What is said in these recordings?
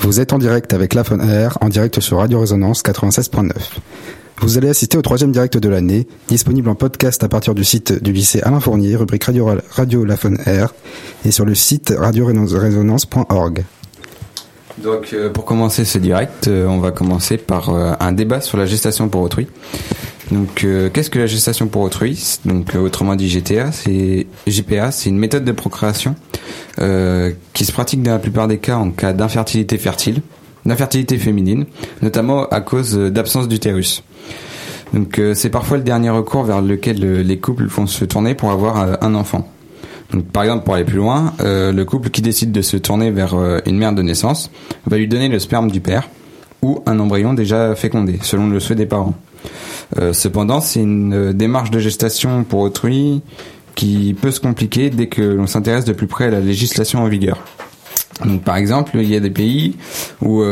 Vous êtes en direct avec La Fun Air, en direct sur Radio Résonance 96.9. Vous allez assister au 3e direct de l'année, disponible en podcast à partir du site du lycée Alain Fournier, rubrique Radio La Fun Air, et sur le site radioresonance.org. Donc pour commencer ce direct, on va commencer par un débat sur la gestation pour autrui. Donc qu'est-ce que la gestation pour autrui ? Donc autrement dit JPA, c'est une méthode de procréation qui se pratique dans la plupart des cas en cas d'infertilité féminine, notamment à cause d'absence d'utérus. Donc c'est parfois le dernier recours vers lequel les couples vont se tourner pour avoir un enfant. Donc, par exemple, pour aller plus loin, le couple qui décide de se tourner vers une mère de naissance va lui donner le sperme du père ou un embryon déjà fécondé, selon le souhait des parents. Cependant, c'est une démarche de gestation pour autrui qui peut se compliquer dès que l'on s'intéresse de plus près à la législation en vigueur. Donc, par exemple, il y a des pays où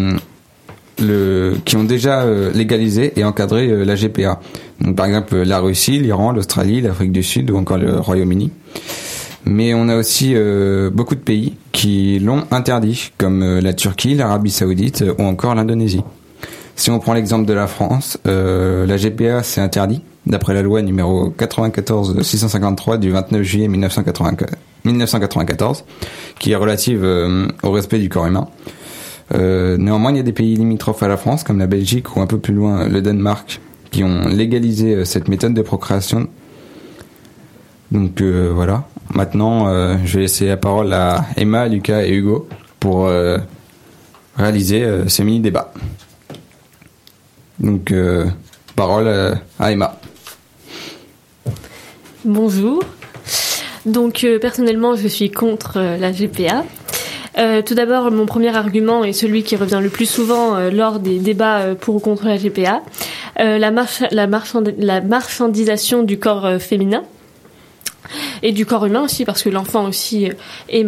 qui ont déjà légalisé et encadré la GPA. Donc, par exemple, la Russie, l'Iran, l'Australie, l'Afrique du Sud ou encore le Royaume-Uni. Mais on a aussi beaucoup de pays qui l'ont interdit, comme la Turquie, l'Arabie Saoudite ou encore l'Indonésie. Si on prend l'exemple de la France, la GPA c'est interdit, d'après la loi numéro 94-653 du 29 juillet 1994, qui est relative au respect du corps humain. Néanmoins, il y a des pays limitrophes à la France, comme la Belgique ou un peu plus loin le Danemark, qui ont légalisé cette méthode de procréation. Donc voilà. Maintenant, je vais laisser la parole à Emma, Lucas et Hugo pour réaliser ce mini-débat. Donc, parole à Emma. Bonjour. Donc, personnellement, je suis contre la GPA. Tout d'abord, mon premier argument est celui qui revient le plus souvent lors des débats pour ou contre la GPA. La marchandisation du corps féminin. Et du corps humain aussi, parce que l'enfant aussi est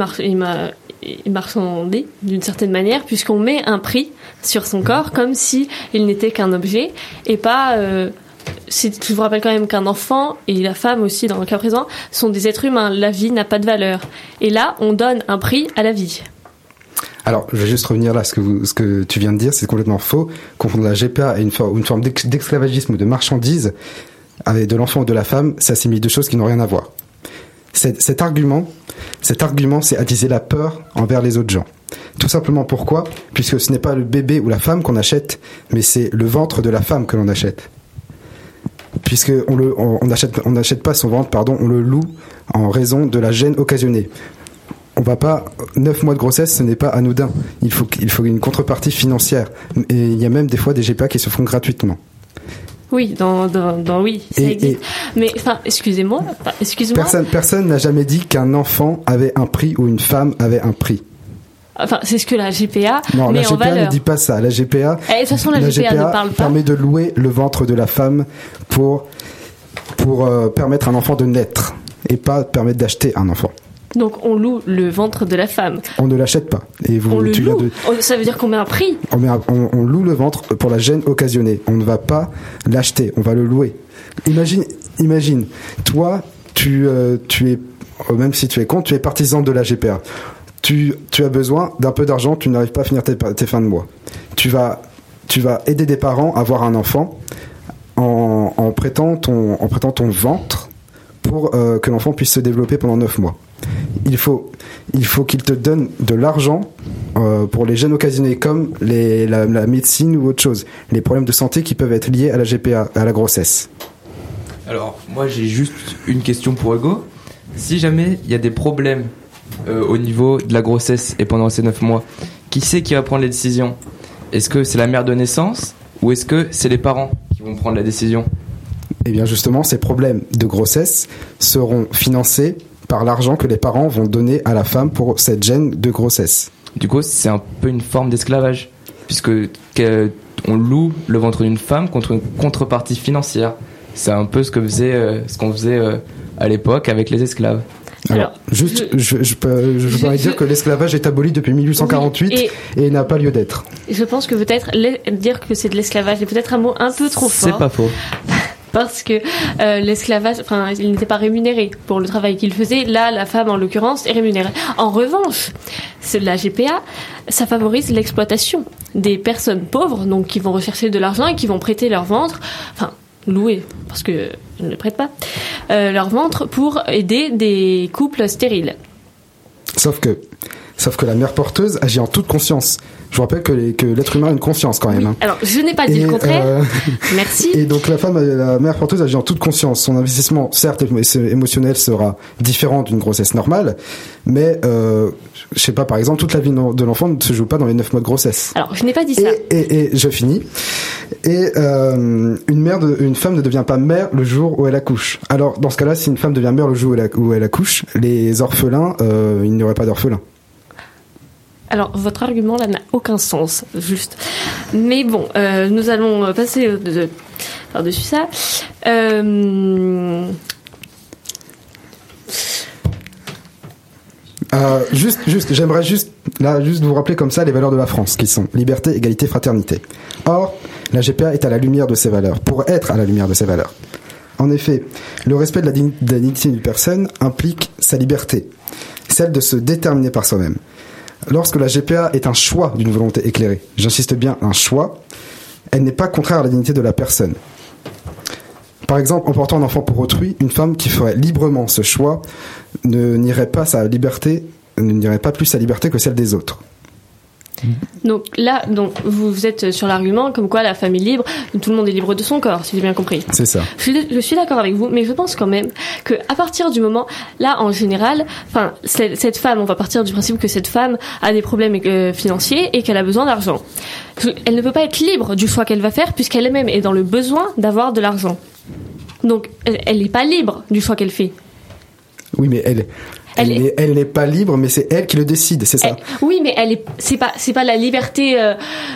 marchandé d'une certaine manière, puisqu'on met un prix sur son corps comme si il n'était qu'un objet et pas. Je vous rappelle quand même qu'un enfant et la femme aussi, dans le cas présent, sont des êtres humains. La vie n'a pas de valeur. Et là, on donne un prix à la vie. Alors, je vais juste revenir là, ce que tu viens de dire, c'est complètement faux. Confondre la GPA et une forme d'esclavagisme ou de marchandise avec de l'enfant ou de la femme, ça assimile deux choses qui n'ont rien à voir. Cet argument, c'est attiser la peur envers les autres gens. Tout simplement pourquoi ? Puisque ce n'est pas le bébé ou la femme qu'on achète, mais c'est le ventre de la femme que l'on achète. Puisque on n'achète pas son ventre, on le loue en raison de la gêne occasionnée. On va pas 9 mois de grossesse, ce n'est pas anodin. Il faut une contrepartie financière. Et il y a même des fois des GPA qui se font gratuitement. Oui, oui, ça existe. Mais excusez-moi. Personne n'a jamais dit qu'un enfant avait un prix ou une femme avait un prix. Enfin, c'est ce que la GPA non, met en valeur. La GPA ne dit pas ça. La GPA, de toute façon, la GPA ne parle pas. Permet de louer le ventre de la femme pour permettre à un enfant de naître et pas permettre d'acheter un enfant. Donc on loue le ventre de la femme. On ne l'achète pas. Et on le loue. Ça veut dire qu'on met un prix. On loue le ventre pour la gêne occasionnée. On ne va pas l'acheter, on va le louer. Imagine, toi, tu es, même si tu es contre, tu es partisan de la GPA. Tu as besoin d'un peu d'argent, tu n'arrives pas à finir tes fins de mois. Tu vas aider des parents à avoir un enfant en prêtant ton ventre pour que l'enfant puisse se développer pendant 9 mois. Il faut qu'il te donne de l'argent pour les gènes occasionnés comme la médecine ou autre chose, les problèmes de santé qui peuvent être liés à la GPA, à la grossesse. Alors, moi j'ai juste une question pour Hugo. Si jamais il y a des problèmes au niveau de la grossesse et pendant ces 9 mois, qui c'est qui va prendre les décisions ? Est-ce que c'est la mère de naissance ou est-ce que c'est les parents qui vont prendre la décision ? Eh bien justement, ces problèmes de grossesse seront financés par l'argent que les parents vont donner à la femme pour cette gêne de grossesse. Du coup, c'est un peu une forme d'esclavage, puisque on loue le ventre d'une femme contre une contrepartie financière. C'est un peu ce qu'on faisait à l'époque avec les esclaves. Alors, je pourrais dire que l'esclavage est aboli depuis 1848 et n'a pas lieu d'être. Je pense que peut-être dire que c'est de l'esclavage est peut-être un mot un peu trop fort. C'est pas faux. parce que l'esclavage, enfin, il n'était pas rémunéré pour le travail qu'il faisait. Là, la femme, en l'occurrence, est rémunérée. En revanche, la GPA, ça favorise l'exploitation des personnes pauvres, donc qui vont rechercher de l'argent et qui vont prêter leur ventre, enfin, louer, parce que je ne le prête pas, leur ventre pour aider des couples stériles. Sauf que la mère porteuse agit en toute conscience. Je vous rappelle que l'être humain a une conscience quand même. Oui. Hein. Alors, je n'ai pas dit le contraire. Merci. Et donc la mère porteuse agit en toute conscience. Son investissement, certes émotionnel, sera différent d'une grossesse normale, mais je sais pas, par exemple, toute la vie de l'enfant ne se joue pas dans les 9 mois de grossesse. Alors, je n'ai pas dit ça. Et je finis. Et une femme ne devient pas mère le jour où elle accouche. Alors, dans ce cas-là, si une femme devient mère le jour où elle accouche, les orphelins, il n'y aurait pas d'orphelins. Alors, votre argument là n'a aucun sens, juste. Mais bon, nous allons passer par-dessus ça. J'aimerais juste vous rappeler comme ça les valeurs de la France, qui sont liberté, égalité, fraternité. Or, la GPA est à la lumière de ces valeurs, pour être à la lumière de ces valeurs. En effet, le respect de la dignité d'une personne implique sa liberté, celle de se déterminer par soi-même. Lorsque la GPA est un choix d'une volonté éclairée, j'insiste bien, un choix, elle n'est pas contraire à la dignité de la personne. Par exemple, en portant un enfant pour autrui, une femme qui ferait librement ce choix ne nierait pas plus sa liberté que celle des autres. Donc là, vous êtes sur l'argument comme quoi la femme est libre, tout le monde est libre de son corps, si j'ai bien compris. C'est ça. Je suis d'accord avec vous, mais je pense quand même que à partir du moment, là en général, enfin cette femme, on va partir du principe que cette femme a des problèmes financiers et qu'elle a besoin d'argent. Elle ne peut pas être libre du choix qu'elle va faire puisqu'elle-même est dans le besoin d'avoir de l'argent. Donc elle n'est pas libre du choix qu'elle fait. Oui, mais elle n'est pas libre, mais c'est elle qui le décide, c'est ça. Oui, mais c'est pas la liberté à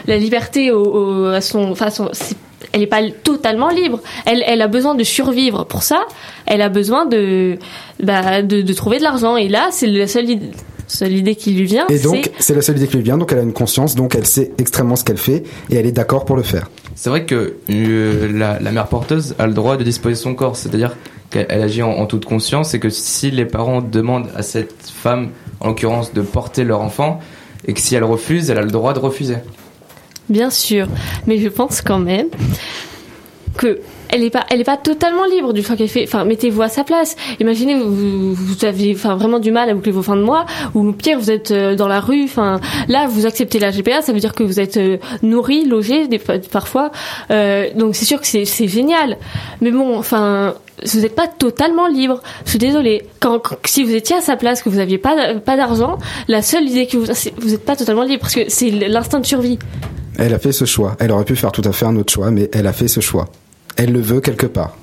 son, enfin elle est pas totalement libre. Elle a besoin de survivre. Pour ça, elle a besoin de trouver de l'argent. Et là, c'est la seule idée qui lui vient. Et donc, c'est la seule idée qui lui vient. Donc, elle a une conscience. Donc, elle sait extrêmement ce qu'elle fait et elle est d'accord pour le faire. C'est vrai que la mère porteuse a le droit de disposer de son corps, c'est-à-dire qu'elle agit en toute conscience et que si les parents demandent à cette femme, en l'occurrence, de porter leur enfant, et que si elle refuse, elle a le droit de refuser. Bien sûr, mais je pense quand même que elle est pas totalement libre du choix qu'elle fait. Enfin, mettez-vous à sa place. Imaginez, vous avez vraiment du mal à boucler vos fins de mois, ou pire, vous êtes dans la rue. Enfin, là, vous acceptez la GPA, ça veut dire que vous êtes nourri, logé, parfois. Donc, c'est sûr que c'est génial. Mais bon, enfin, vous n'êtes pas totalement libre. Je suis désolée. Si vous étiez à sa place, que vous n'aviez pas d'argent, la seule idée que vous n'êtes pas totalement libre, parce que c'est l'instinct de survie. Elle a fait ce choix. Elle aurait pu faire tout à fait un autre choix, mais elle a fait ce choix. Elle le veut quelque part.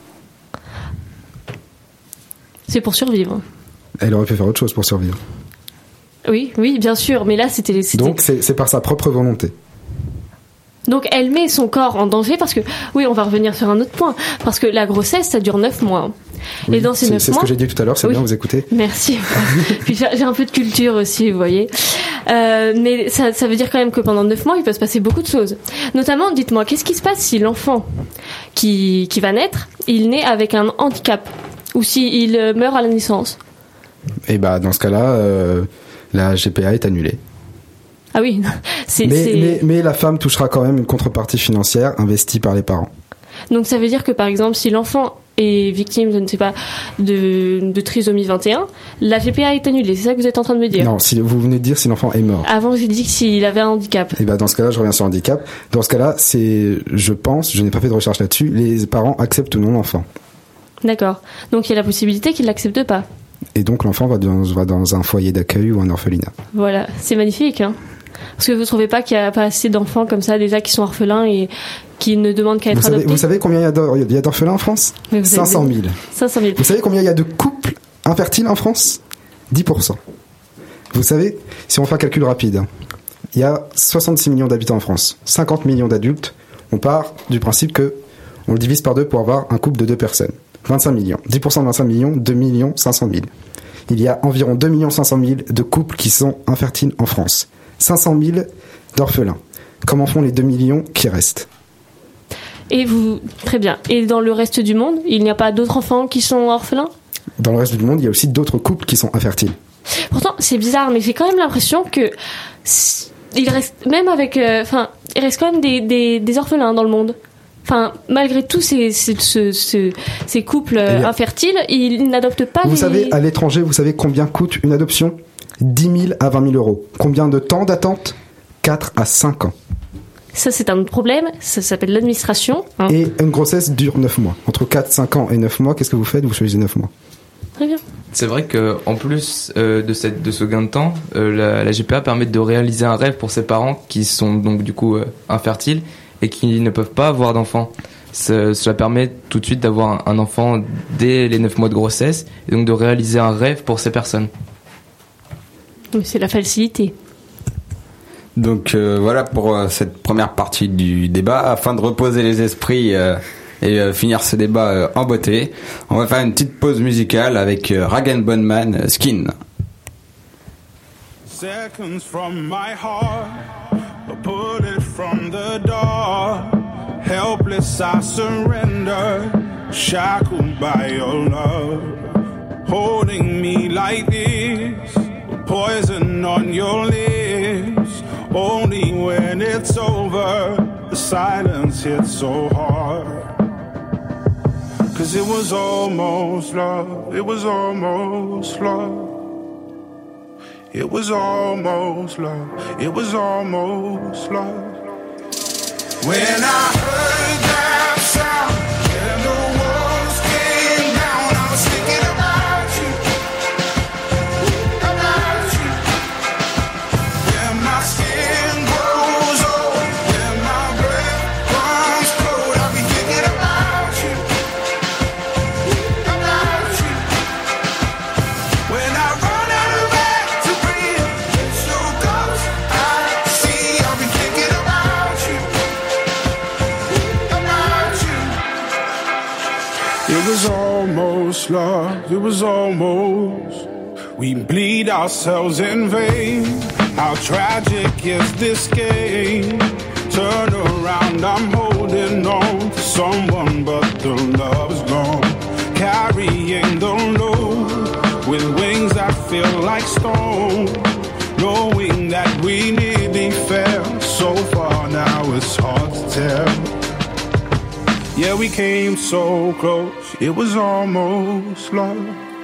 C'est pour survivre. Elle aurait pu faire autre chose pour survivre. Oui, bien sûr, mais là c'était... Donc c'est par sa propre volonté. Donc elle met son corps en danger parce que, oui, on va revenir sur un autre point, parce que la grossesse, ça dure 9 mois. Oui, et dans ces 9 mois... C'est ce que j'ai dit tout à l'heure, c'est bien, vous écoutez. Merci. Puis j'ai un peu de culture aussi, vous voyez. Mais ça veut dire quand même que pendant 9 mois, il peut se passer beaucoup de choses. Notamment, dites-moi, qu'est-ce qui se passe si l'enfant qui va naître, il naît avec un handicap, ou s'il meurt à la naissance? Et dans ce cas-là, la GPA est annulée. Ah oui, mais la femme touchera quand même une contrepartie financière investie par les parents. Donc ça veut dire que par exemple, si l'enfant est victime, je ne sais pas, de trisomie 21, la GPA est annulée, c'est ça que vous êtes en train de me dire? Non, si vous venez de dire si l'enfant est mort. Avant, j'ai dit que s'il avait un handicap. Et dans ce cas-là, je reviens sur le handicap. Dans ce cas-là, je n'ai pas fait de recherche là-dessus, les parents acceptent ou non l'enfant. D'accord. Donc il y a la possibilité qu'ils l'acceptent pas. Et donc l'enfant va dans un foyer d'accueil ou un orphelinat. Voilà, c'est magnifique, hein. Parce que vous trouvez pas qu'il y a pas assez d'enfants comme ça déjà qui sont orphelins et qui ne demandent qu'à être adoptés? Vous savez combien il y a d'orphelins en France? 500 000. 500 000. Vous savez combien il y a de couples infertiles en France? 10%. Vous savez, si on fait un calcul rapide, il y a 66 millions d'habitants en France, 50 millions d'adultes. On part du principe que on le divise par 2 pour avoir un couple de 2 personnes. 25 millions. 10% de 25 millions, 2 500 000. Il y a environ 2 500 000 de couples qui sont infertiles en France. 500 000 d'orphelins. Comment font les 2 millions qui restent? Très bien. Et dans le reste du monde, il n'y a pas d'autres enfants qui sont orphelins ? Dans le reste du monde, il y a aussi d'autres couples qui sont infertiles. Pourtant, c'est bizarre, mais j'ai quand même l'impression que il reste même avec, il reste quand même des orphelins dans le monde. Enfin, malgré tous ces couples infertiles, ils n'adoptent pas. Vous savez, à l'étranger, vous savez combien coûte une adoption ? 10 000 à 20 000 euros. Combien de temps d'attente ? 4 à 5 ans. Ça, c'est un autre problème. Ça s'appelle l'administration. Hein. Et une grossesse dure 9 mois. Entre 4, 5 ans et 9 mois, qu'est-ce que vous faites ? Vous choisissez 9 mois. Très bien. C'est vrai qu'en plus de ce gain de temps, la GPA permet de réaliser un rêve pour ses parents qui sont donc du coup infertiles et qui ne peuvent pas avoir d'enfants. Cela permet tout de suite d'avoir un enfant dès les 9 mois de grossesse et donc de réaliser un rêve pour ces personnes. C'est la facilité. Donc voilà pour cette première partie du débat. Afin de reposer les esprits et finir ce débat en beauté, on va faire une petite pause musicale avec Rag & Bone Man, Skin. Seconds from my heart, a bullet from the door. Helpless I surrender, shackled by your love. Holding me like this, poison on your lips. Only when it's over, the silence hits so hard. 'Cause it was almost love, it was almost love. It was almost love, it was almost love. When I heard that sound and the walls came down, I was thinking about you, about you. When my skin grows old, when my breath comes cold, I'll be thinking about you, about you. When I run out of air to breathe, it's your ghost I see, I'll be thinking about you, about you. It was almost love, it was almost. We bleed ourselves in vain. How tragic is this game? Turn around, I'm holding on to someone, but the love is gone. Carrying the load with wings that feel like stone. Knowing that we nearly fell so far, now it's hard to tell. Yeah, we came so close, it was almost love.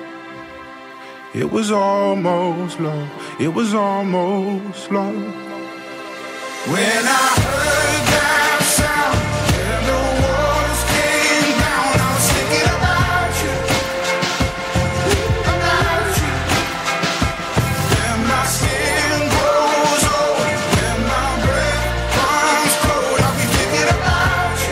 It was almost love, it was almost love. When I heard that sound and the walls came down, I was thinking about you, about you. When my skin grows old, when my breath comes cold, I'll be thinking about you,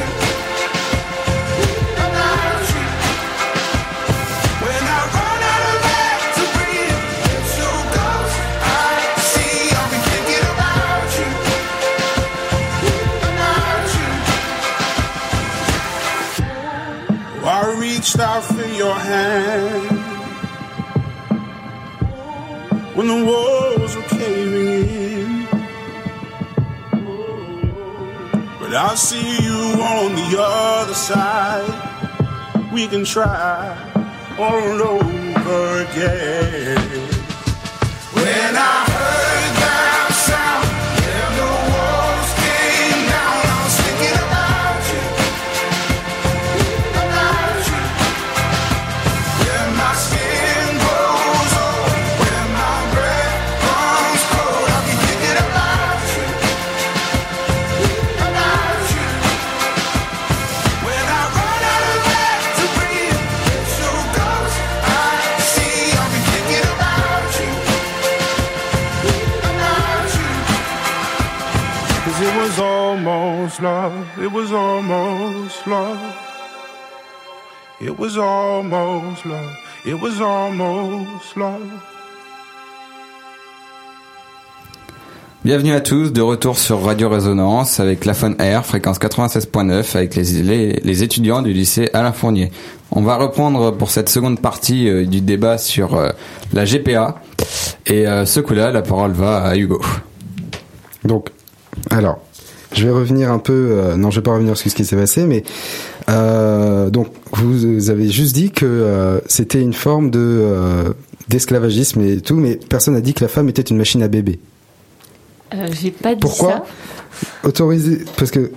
about you. When I run out of air to breathe, it's your ghost I see, I'll be thinking about you, about you. I reached out for your hand when the walls were caving in, but I see you on the other side. We can try all over again. When I heard that sound and the walls came down, I was thinking about you, about you. When my skin grows old, when my breath comes cold, I'll be thinking about you, about you. When I run out of air to breathe, it's your ghost I see, I'll be thinking about you, about you. 'Cause it was almost love, it was almost love. It was almost love, it was almost love. Bienvenue à tous, de retour sur Radio Résonance avec la Fun Air, fréquence 96.9 avec les étudiants du lycée Alain Fournier. On va reprendre pour cette seconde partie du débat sur la GPA et ce coup-là, la parole va à Hugo. Donc, alors, je vais revenir un peu. Non, je vais pas revenir sur ce qui s'est passé, mais donc vous avez juste dit que c'était une forme d'esclavagisme et tout, mais personne n'a dit que la femme était une machine à bébé. J'ai pas dit Pourquoi ça. Autoriser, parce que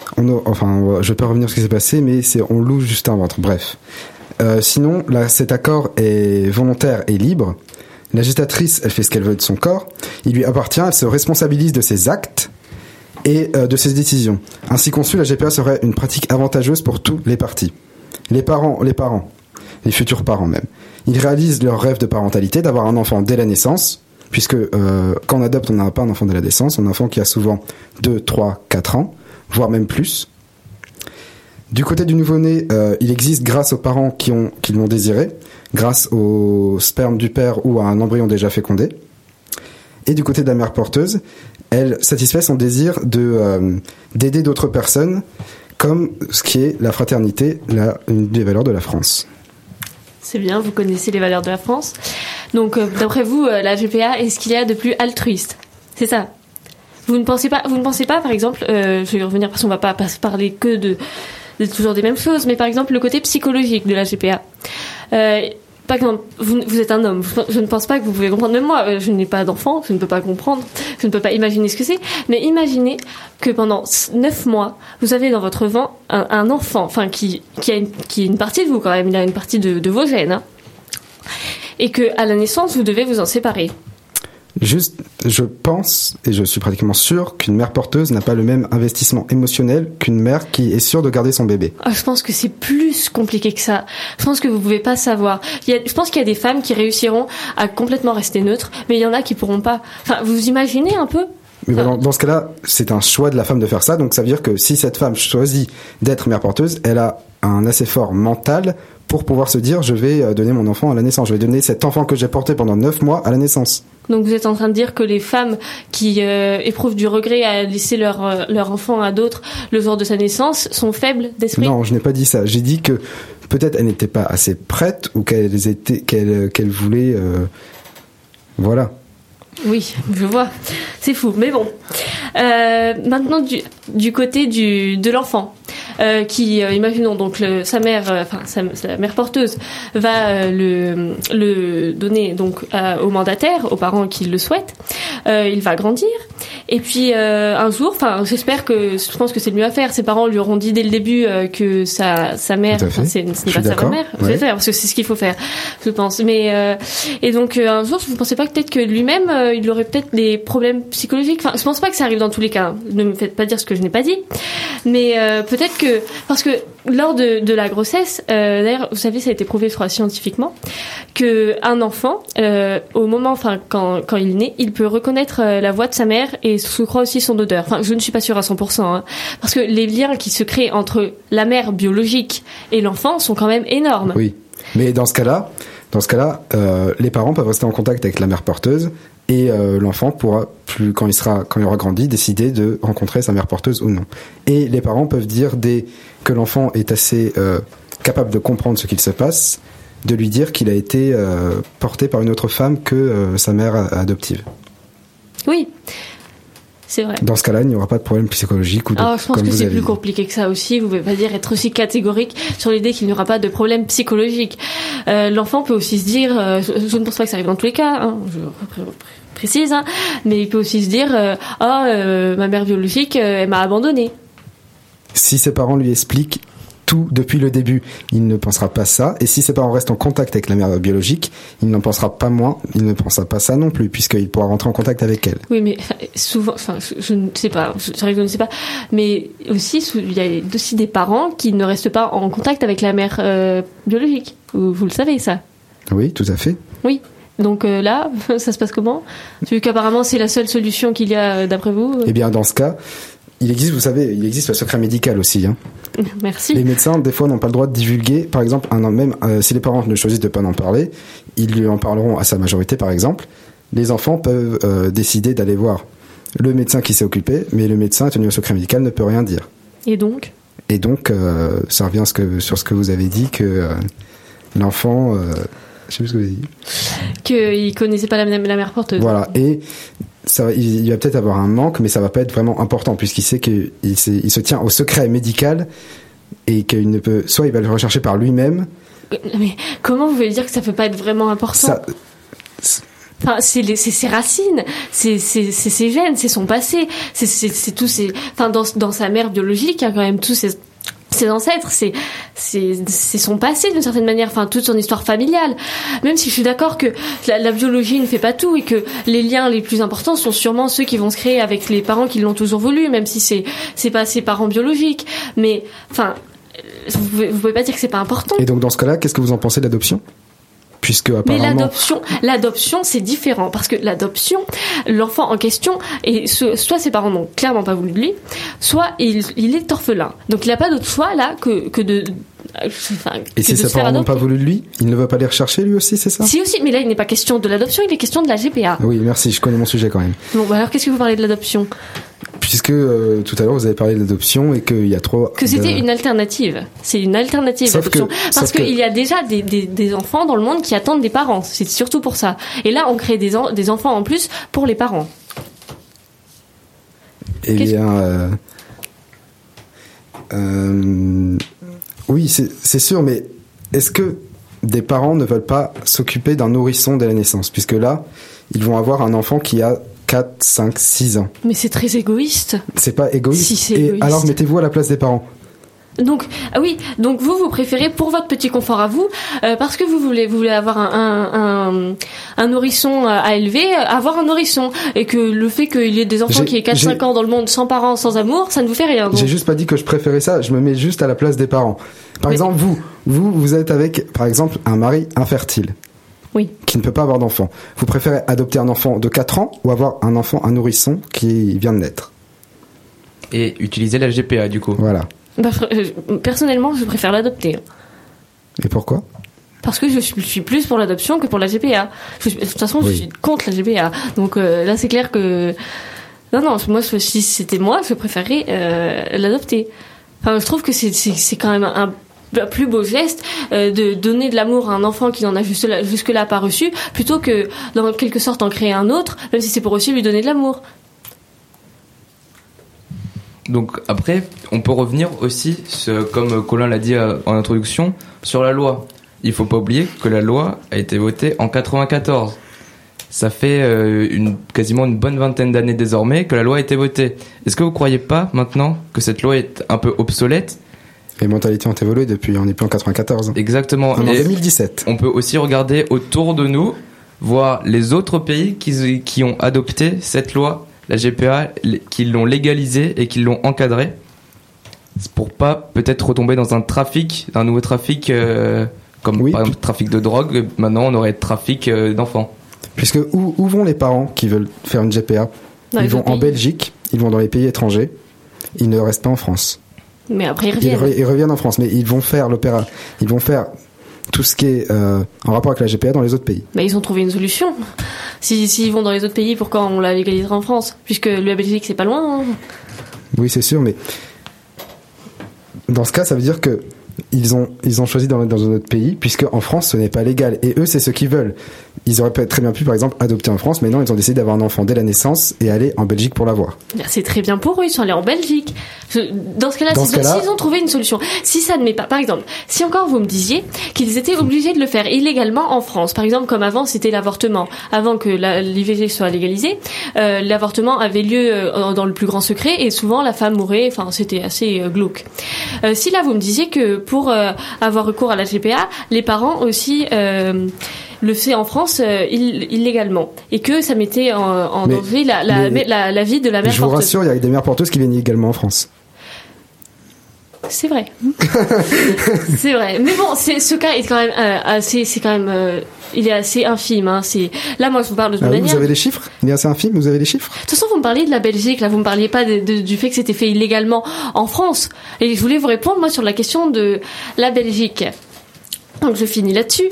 je vais pas revenir sur ce qui s'est passé, mais on loue juste un ventre. Bref. Sinon, là, cet accord est volontaire et libre. La gestatrice, elle fait ce qu'elle veut de son corps. Il lui appartient, elle se responsabilise de ses actes et de ses décisions. Ainsi conçue, la GPA serait une pratique avantageuse pour tous les parties. Les parents, les futurs parents même. Ils réalisent leur rêve de parentalité, d'avoir un enfant dès la naissance, puisque quand on adopte, on n'a pas un enfant dès la naissance, on a un enfant qui a souvent 2, 3, 4 ans, voire même plus. Du côté du nouveau-né, il existe grâce aux parents qui l'ont désiré, grâce au sperme du père ou à un embryon déjà fécondé. Et du côté de la mère porteuse, elle satisfait son désir d'aider d'autres personnes, comme ce qui est la fraternité, une des valeurs de la France. C'est bien, vous connaissez les valeurs de la France. Donc, d'après vous, la GPA, est-ce qu'il y a de plus altruiste ? C'est ça ? Vous ne pensez pas, par exemple, je vais y revenir parce qu'on va pas parler que de toujours des mêmes choses, mais par exemple le côté psychologique de la GPA. Par exemple, vous êtes un homme, je ne pense pas que vous pouvez comprendre, même moi, je n'ai pas d'enfant, je ne peux pas comprendre, je ne peux pas imaginer ce que c'est, mais imaginez que pendant 9 mois, vous avez dans votre ventre un enfant, enfin qui est une partie de vous quand même, il a une partie de vos gènes, hein, et que à la naissance, vous devez vous en séparer. Juste, je pense, et je suis pratiquement sûr, qu'une mère porteuse n'a pas le même investissement émotionnel qu'une mère qui est sûre de garder son bébé. Je pense que c'est plus compliqué que ça. Je pense que vous pouvez pas savoir. Je pense qu'il y a des femmes qui réussiront à complètement rester neutres, mais il y en a qui pourront pas. Enfin, vous imaginez un peu ? Mais dans ce cas-là, c'est un choix de la femme de faire ça, donc ça veut dire que si cette femme choisit d'être mère porteuse, elle a un assez fort mental pour pouvoir se dire je vais donner mon enfant à la naissance, je vais donner cet enfant que j'ai porté pendant 9 mois à la naissance. Donc vous êtes en train de dire que les femmes qui éprouvent du regret à laisser leur enfant à d'autres le jour de sa naissance sont faibles d'esprit ? Non, je n'ai pas dit ça. J'ai dit que peut-être elles n'étaient pas assez prêtes ou qu'elles voulaient... voilà. Oui, je vois. C'est fou, mais bon. Maintenant, du côté de l'enfant, qui, imaginons donc sa mère porteuse va le donner donc au mandataire, aux parents qui le souhaitent. Il va grandir. Et puis un jour, je pense que c'est le mieux à faire. Ses parents lui auront dit dès le début que sa mère, ce n'est pas sa vraie mère. Vous allez faire parce que c'est ce qu'il faut faire, je pense. Mais et donc un jour, vous ne pensez pas peut-être que lui-même il aurait peut-être des problèmes psychologiques. Enfin, je pense pas que ça arrive dans tous les cas. Hein. Ne me faites pas dire ce que je n'ai pas dit. Mais peut-être que parce que lors de la grossesse, d'ailleurs, vous savez, ça a été prouvé, je crois, scientifiquement, que un enfant, au moment, quand il est né, il peut reconnaître la voix de sa mère et je crois aussi son odeur. Enfin, je ne suis pas sûre à 100%, hein, parce que les liens qui se créent entre la mère biologique et l'enfant sont quand même énormes. Oui, mais dans ce cas-là, les parents peuvent rester en contact avec la mère porteuse et l'enfant pourra quand il aura grandi, décider de rencontrer sa mère porteuse ou non. Et les parents peuvent dire dès que l'enfant est assez capable de comprendre ce qu'il se passe, de lui dire qu'il a été porté par une autre femme que sa mère adoptive. Oui, c'est vrai. Dans ce cas-là, il n'y aura pas de problème psychologique ou de. Je pense que c'est plus compliqué que ça aussi. Vous ne pouvez pas être aussi catégorique sur l'idée qu'il n'y aura pas de problème psychologique. L'enfant peut aussi se dire, je ne pense pas que ça arrive dans tous les cas, hein, je précise, hein, mais il peut aussi se dire, ma mère biologique, elle m'a abandonné. Si ses parents lui expliquent tout depuis le début, il ne pensera pas ça. Et si ses parents restent en contact avec la mère biologique, il n'en pensera pas moins. Il ne pensera pas ça non plus, puisqu'il pourra rentrer en contact avec elle. Oui, mais souvent, je ne sais pas, je ne sais pas, mais aussi, il y a aussi des parents qui ne restent pas en contact avec la mère biologique. Vous le savez, ça ? Oui, tout à fait. Oui. Donc là, ça se passe comment ? Vu qu'apparemment, c'est la seule solution qu'il y a, d'après vous ? Eh bien, dans ce cas, il existe le secret médical aussi. Hein. Merci. Les médecins, des fois, n'ont pas le droit de divulguer. Par exemple, si les parents ne choisissent de ne pas en parler, ils lui en parleront à sa majorité, par exemple. Les enfants peuvent décider d'aller voir le médecin qui s'est occupé, mais le médecin tenu au secret médical ne peut rien dire. Et donc, ça revient sur ce que vous avez dit, que l'enfant... je sais plus ce que vous avez dit. Qu'il connaissait pas la mère porteuse. Voilà. Et il va peut-être avoir un manque, mais ça va pas être vraiment important puisqu'il sait qu'il il se tient au secret médical et qu'il ne peut, soit il va le rechercher par lui-même. Mais comment vous voulez dire que ça peut pas être vraiment important? Enfin, c'est ses racines, c'est ses gènes, c'est son passé, c'est tous ses, enfin, dans sa mère biologique, il y a quand même tous ses ancêtres, c'est son passé d'une certaine manière, enfin, toute son histoire familiale. Même si je suis d'accord que la biologie ne fait pas tout et que les liens les plus importants sont sûrement ceux qui vont se créer avec les parents qui l'ont toujours voulu, même si c'est pas ses parents biologiques. Mais, enfin, vous pouvez pas dire que c'est pas important. Et donc, dans ce cas-là, qu'est-ce que vous en pensez de l'adoption? Puisque apparemment... Mais l'adoption, c'est différent parce que l'adoption, l'enfant en question, et soit ses parents n'ont clairement pas voulu de lui, soit il est orphelin. Donc il n'a pas d'autre choix là que de. Et si ses parents n'ont pas voulu de lui, il ne veut pas les rechercher lui aussi, c'est ça? Si aussi, mais là il n'est pas question de l'adoption, il est question de la GPA. Oui, merci, je connais mon sujet quand même. Bon, bah alors qu'est-ce que vous parlez de l'adoption? Puisque tout à l'heure vous avez parlé de l'adoption et qu'il y a trop... Que c'était une alternative. C'est une alternative l'adoption. Parce qu'il y a déjà des enfants dans le monde qui attendent des parents. C'est surtout pour ça. Et là, on crée des enfants en plus pour les parents. Eh bien... oui, c'est sûr, mais est-ce que des parents ne veulent pas s'occuper d'un nourrisson dès la naissance? Puisque là, ils vont avoir un enfant qui a 4, 5, 6 ans. Mais c'est très égoïste. C'est pas égoïste. Si, c'est égoïste. Alors mettez-vous à la place des parents. Donc, oui, donc vous préférez pour votre petit confort à vous, parce que vous voulez avoir un nourrisson à élever, avoir un nourrisson, et que le fait qu'il y ait des enfants qui aient 4-5 ans dans le monde sans parents, sans amour, ça ne vous fait rien. Donc. J'ai juste pas dit que je préférais ça, je me mets juste à la place des parents. Par exemple, vous êtes avec, par exemple, un mari infertile. Oui. Qui ne peut pas avoir d'enfant. Vous préférez adopter un enfant de 4 ans ou avoir un nourrisson qui vient de naître? Et utiliser la GPA du coup. Voilà. Bah, personnellement, je préfère l'adopter. Et pourquoi? Parce que je suis plus pour l'adoption que pour la GPA. De toute façon, oui. Je suis contre la GPA. Donc là, c'est clair que... Non, moi, si c'était moi, je préférerais l'adopter. Enfin, je trouve que c'est quand même un plus beau geste de donner de l'amour à un enfant qui n'en a jusque-là pas reçu, plutôt que, dans quelque sorte, en créer un autre, même si c'est pour aussi lui donner de l'amour. Donc après, on peut revenir aussi, comme Colin l'a dit en introduction, sur la loi. Il faut pas oublier que la loi a été votée en 94. Ça fait quasiment une bonne vingtaine d'années désormais que la loi a été votée. Est-ce que vous croyez pas maintenant que cette loi est un peu obsolète? Les mentalités ont évolué depuis, on n'est plus en 94. Exactement. En 2017. On peut aussi regarder autour de nous, voir les autres pays qui ont adopté cette loi, la GPA, qui l'ont légalisée et qui l'ont encadrée. C'est pour pas peut-être retomber dans un nouveau trafic, comme oui. Par exemple trafic de drogue. Maintenant, on aurait trafic d'enfants. Puisque où vont les parents qui veulent faire une GPA? Ils vont en Belgique, ils vont dans les pays étrangers, ils ne restent pas en France. Mais après, ils reviennent. Ils reviennent en France, mais ils vont faire l'opéra. Ils vont faire tout ce qui est en rapport avec la GPA dans les autres pays. Mais ils ont trouvé une solution. S'ils vont dans les autres pays, pourquoi on la légalisera en France? Puisque la Belgique, c'est pas loin. Hein. Oui, c'est sûr, mais dans ce cas, ça veut dire que ils ont choisi dans un autre pays, puisque en France, ce n'est pas légal. Et eux, c'est ce qu'ils veulent. Ils auraient très bien pu, par exemple, adopter en France, mais non, ils ont décidé d'avoir un enfant dès la naissance et aller en Belgique pour l'avoir. C'est très bien pour eux, ils sont allés en Belgique. Dans ce cas-là, s'ils ont trouvé une solution, si ça ne met pas, par exemple, si encore vous me disiez qu'ils étaient obligés de le faire illégalement en France, par exemple, comme avant, c'était l'avortement. Avant que l'IVG soit légalisé, l'avortement avait lieu dans le plus grand secret et souvent la femme mourait, enfin, c'était assez glauque. Si là, vous me disiez que pour avoir recours à la GPA, les parents aussi le fait en France illégalement et que ça mettait en danger la vie de la mère porteuse. Je vous rassure, il y a des mères porteuses qui viennent illégalement en France. C'est vrai. C'est vrai. Mais bon, ce cas est quand même il est assez infime. Hein. Là, moi, je vous parle de toute manière. Vous avez les chiffres? Il est assez infime. Vous avez les chiffres? De toute façon, vous me parliez de la Belgique. Là, vous me parliez pas du fait que c'était fait illégalement en France. Et je voulais vous répondre moi sur la question de la Belgique. Donc je finis là-dessus.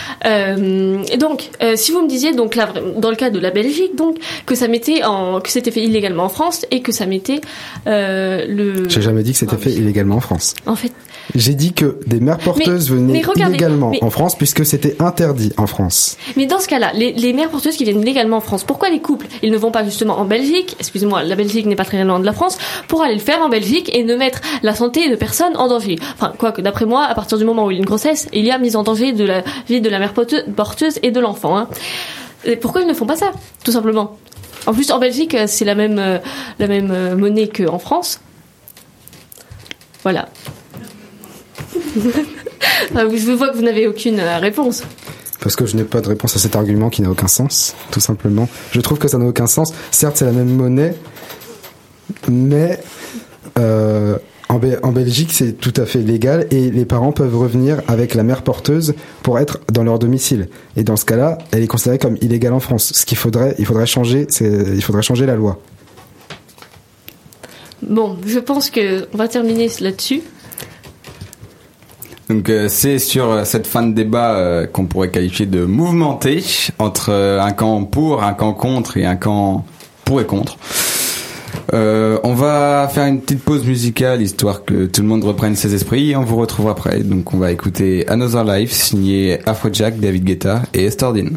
Donc, si vous me disiez donc là, dans le cas de la Belgique, donc que c'était fait illégalement en France et que ça mettait J'ai jamais dit que c'était fait illégalement en France. En fait, J'ai dit que des mères porteuses venaient regardez, illégalement en France puisque c'était interdit en France. Mais dans ce cas-là, les mères porteuses qui viennent légalement en France, pourquoi les couples, ils ne vont pas justement en Belgique, excusez-moi, la Belgique n'est pas très loin de la France, pour aller le faire en Belgique et ne mettre la santé de personne en danger. Enfin, quoique, d'après moi, à partir du moment où il y a une grossesse, il y a mise en danger de la vie de la mère porteuse et de l'enfant. Hein. Et pourquoi ils ne font pas ça, tout simplement? En plus, en Belgique, c'est la même monnaie qu'en France. Voilà. Je vois que vous n'avez aucune réponse. Parce que je n'ai pas de réponse à cet argument qui n'a aucun sens, tout simplement. Je trouve que ça n'a aucun sens. Certes, c'est la même monnaie, mais en Belgique, c'est tout à fait légal et les parents peuvent revenir avec la mère porteuse pour être dans leur domicile. Et dans ce cas-là, elle est considérée comme illégale en France. Ce qu'il faudrait, il faudrait changer la loi. Bon, je pense que on va terminer là-dessus. Donc c'est sur cette fin de débat qu'on pourrait qualifier de mouvementé entre un camp pour, un camp contre et un camp pour et contre. On va faire une petite pause musicale histoire que tout le monde reprenne ses esprits et on vous retrouve après. Donc on va écouter Another Life signé Afrojack, David Guetta et Esther Dean.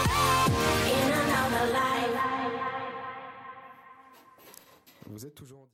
Vous êtes toujours